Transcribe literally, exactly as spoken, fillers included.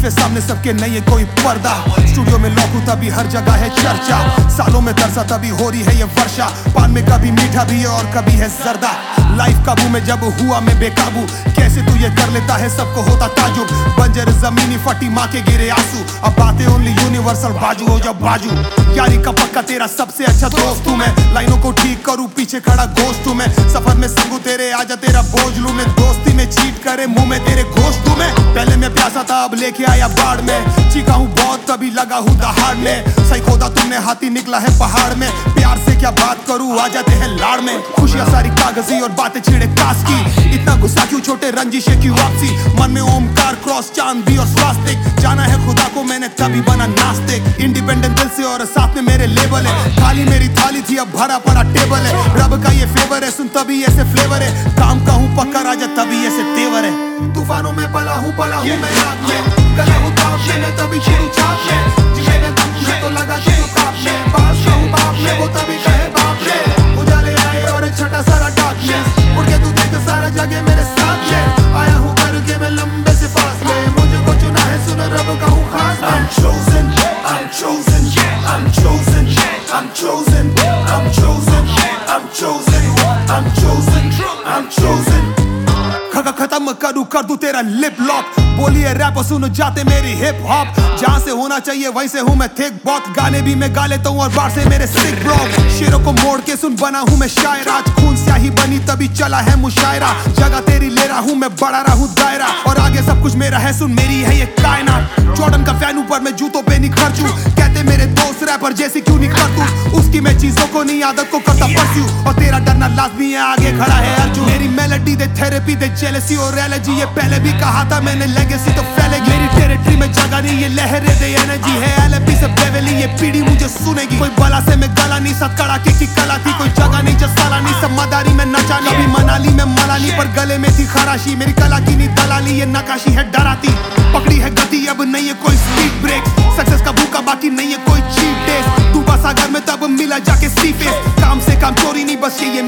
पे सामने सबके नहीं है कोई पर्दा। स्टूडियो में लॉक हूँ तभी हर जगह है चर्चा, सालों में तरसा तभी हो रही है ये वर्षा। पान में कभी मीठा भी है और कभी है जर्दा। लाइफ काबू में जब हुआ मैं बेकाबू, कैसे तू ये कर लेता है सबको होता ताजुब। बंजर जमीनी फटी माँ के गिरे आंसू, अब बातें ओनली यूनिवर्सल बाजू हो जब बाजू। यारी का पक्का तेरा सबसे अच्छा दोस्त हूँ मैं, लाइनों को ठीक करूँ पीछे खड़ा गोश्त हूँ मैं। सफर में संगू तेरे आजा तेरा बोझ लूं मैं, दोस्ती में चीट करे मुंह में तेरे गोश्त हूँ मैं। पहले मैं प्यासा था अब लेके आया बाढ़ में, चीखा हूँ बहुत तभी लगा हूँ दहाड़ने। सही खोदा तुमने हाथी निकला है पहाड़ में, प्यार से क्या बात करूँ आ जाते हैं लाड़ में। खुशियाँ सारी कागजी और बातें छिड़े कास की, इतना गुस्सा क्यों छोटे रंजिशे की वापसी। मन में ओमकार क्रॉस चांद भी और स्वास्तिक, जाना है खुदा को मैंने तभी बना नास्तिक। इंडिपेंडेंट दिल से और साथ में मेरे लेबल है, खाली मेरी थाली थी अब भरा पड़ा टेबल है। रब का ये फेवर है सुन तभी ऐसे फ्लेवर है, काम का हूँ पक्का राजा तभी ऐसे तेवर है। तूफानों में पला हूँ पला हूँ मैं आग में, गला हूँ ताप में मैं तभी शुरू चाप में। जिसे मैं दम में तो लगा के काप में, बाप का हूँ बाप में वो तभी कहे बाप में। उजाले आए और एक छठा सारा डाक में, उड़ के तू देख सारा जगह मेरे साथ में। आया हूँ करके मैं लंबे से फासले, मुझे को चुना है सुन रब का हूँ खास। I'm chosen, I'm chosen, I'm chosen, I'm chosen, I'm chosen, I'm chosen, I'm chosen, I'm chosen। खगा खत्म करूँ कर दूं तेरा लिप लॉक, बोलिए रैप सुन जाते मेरी हिप हॉप। जहाँ से होना चाहिए वहीं से हूँ मैं थिक बहुत, गाने भी मैं गा लेता हूँ और बार से मेरे सिक ब्लॉक। शेरों को मोड़ के सुन बना हूँ मैं शायर, आज खून स्याही बनी तभी चला है मुशायरा। जगह तेरी ले रहा हूँ मैं बढ़ा रहा हूँ दायरा, और आगे सब कुछ मेरा है सुन मेरी है ये कायनात। जॉर्डन का फैन ऊपर मैं जूतों पे नहीं खर्चूं, कहते मेरे दोस्त रैपर जैसे क्यों नहीं कर तू। उसकी मैं चीजों को नहीं आदत को करता परस्यू, और तेरा डरना लाजमी है आगे खड़ा है अर्जुन। मेरी मेलोडी दे थेरेपी दे जेलसी और एलर्जी, ये पहले भी कहा था मैंने लेगेसी तो फैलेगी। मेरी टेरिटरी में जगह नहीं ये लहरें दे एनर्जी है, एलएपी से बेवली ये पीढ़ी मुझे सुनेगी। कोई बला से मैं गला नहीं साथ कड़ाके की कला थी, कोई जगह नहीं जो साला नहीं सब मदारी में नचा। कभी मनाली में मनाली पर गले में थी खराशी, मेरी कला की नहीं दलाली ये नकाशी है डराती। पकड़ी है गति अब नहीं है कोई स्पीड ब्रेक, सक्सेस का भूखा बाकी नहीं है कोई चीट डेज। डूबा सागर में तब मिला जाके सी फेस, काम से काम चोरी नहीं बस ये